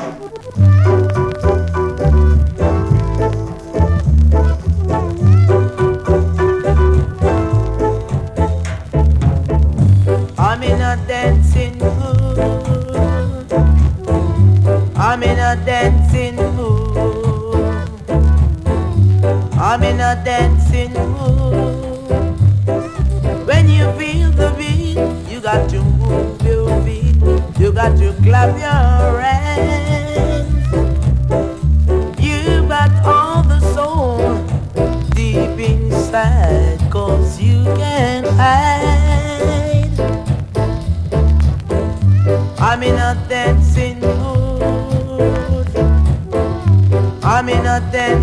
I'm in a dancing mood. I'm in a dancing mood. I'm in a dancing mood. When you feel the beat, you got to move your feet. You got to clap your hands. You got all the soul deep inside, 'cause you can't hide. I'm in a dancing mood. I'm in a dancing